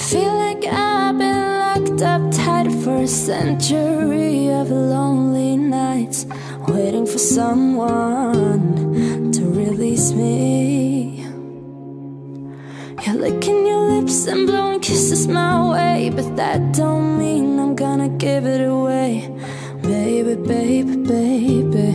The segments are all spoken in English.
Feel like I've been locked up tight for a century of lonely nights, waiting for someone to release me. You're licking your lips and blowing kisses my way, but that don't mean I'm gonna give it away. Baby, baby, baby.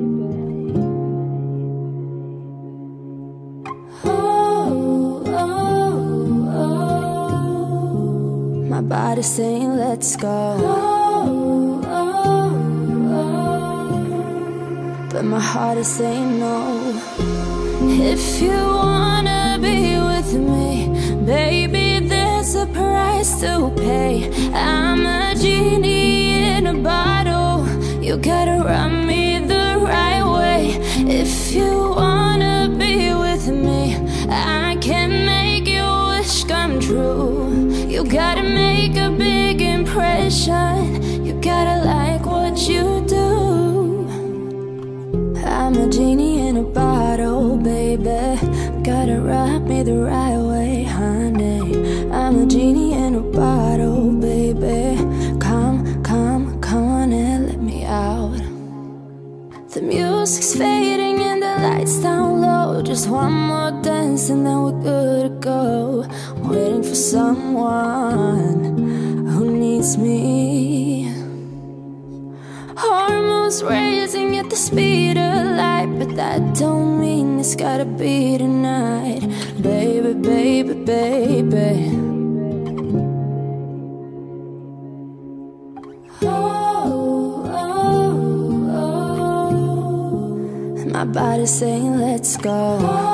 My body's saying let's go, but my heart is saying no. If you wanna be with me, baby, there's a price to pay. I'm a genie in a bottle, you gotta rub me the right way. If you wanna be with me, I can make your wish come true. You gotta make a big impression, you gotta like what you do. I'm a genie in a bottle, baby, gotta rub me the right way, honey. I'm a genie in a bottle, baby. Come, come, come on and let me out. The music's fading and the lights down low. Just one more dance and then we're good to go. Waiting for someone who needs me. Hormones raising at the speed of light, but that don't mean it's gotta be tonight. Baby, baby, baby. My body's saying let's go,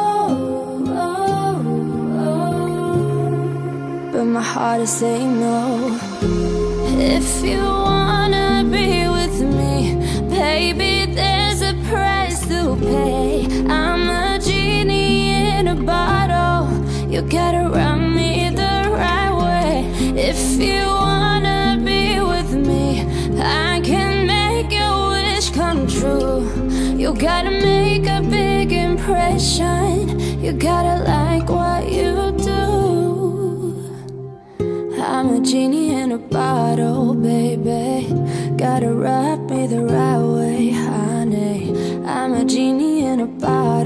but my heart is saying no. If you wanna be with me, baby, there's a price to pay. I'm a genie in a bottle, you gotta rub me the right way. If you wanna be with me, I can make your wish come true. You gotta make a big impression, you gotta like what you do. I'm a genie in a bottle, baby, gotta rub me the right way, honey. I'm a genie in a bottle.